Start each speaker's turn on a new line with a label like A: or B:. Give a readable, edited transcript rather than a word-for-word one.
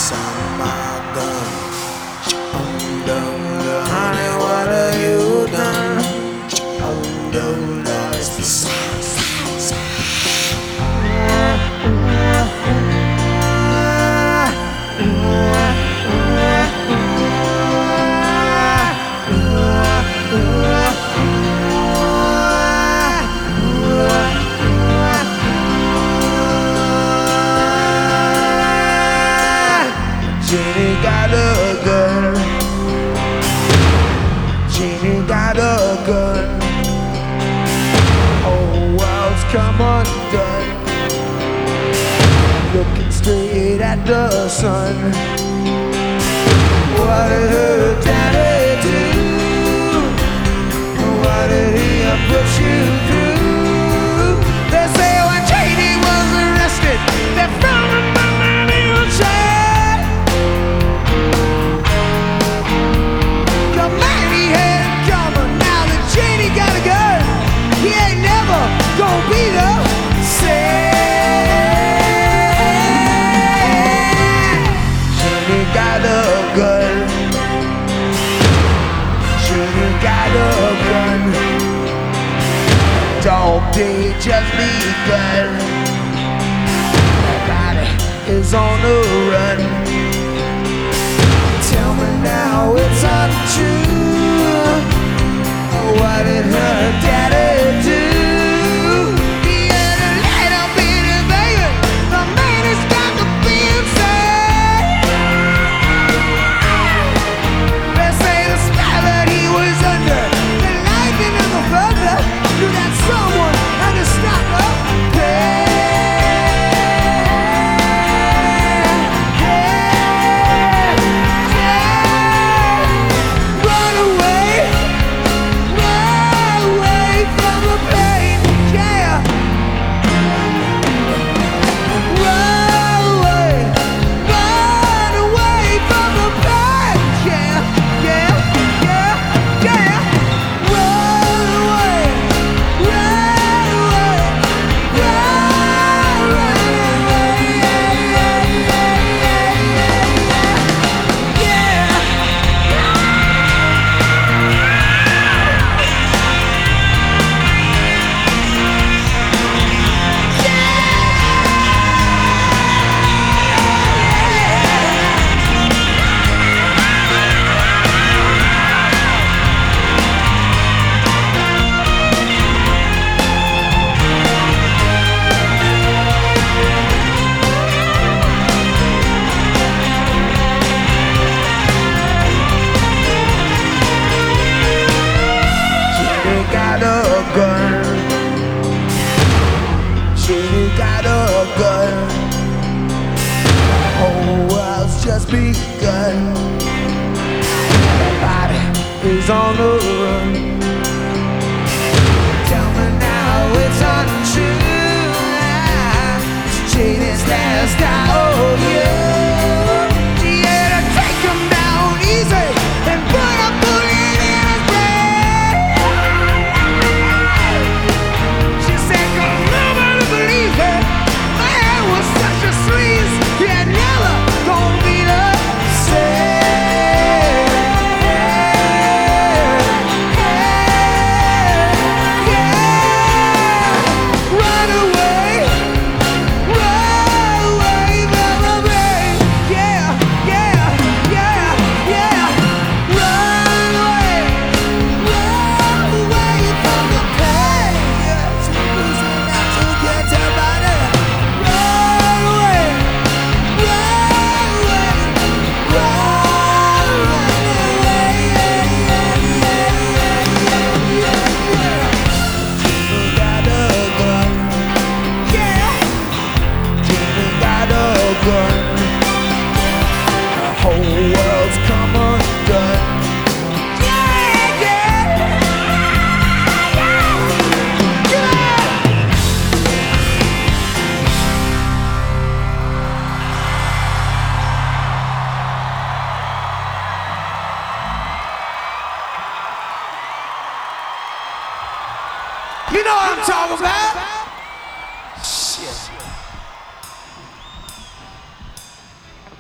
A: on my gun. Honey, what have you done? It's the sound. Jenny got a gun. Jenny got a gun. Whole world's come undone. Looking straight at the sun. What did her daddy do? What did he put you through? They say when Jenny was arrested, they found him in the chair. The man he had coming, now that Jenny got a gun, he ain't never gonna be the same. Jenny got a gun. Jenny got a gun. Dog day just begun. Everybody is on the run. Tell me now it's untrue. What did her daddy do? He had a light up in his baby. The man has got to be insane. They say the spell that he was under, the lightning and the thunder, knew that someone had to stop the pain. Run away from the pain, yeah. Run away from the pain, yeah, yeah, yeah, yeah. Run away, got a gun. Jenny got a gun. Whole world's just begun. Everybody is on the run. Tell me now it's untrue. Jenny's last I owe you. She had to take him down easy and put a bullet in his brain. She said, 'cause nobody believes her. Man was such a sleaze, he had never gonna be the same. Run away from the pain, yeah, yeah, yeah, yeah. Run away from the pain, yeah. To lose it, not to get about it. Run away, Jenny got a gun, yeah. Jenny got a gun. The whole world's come undone. Yeah, yeah, yeah. You know what I'm talking about? Shit.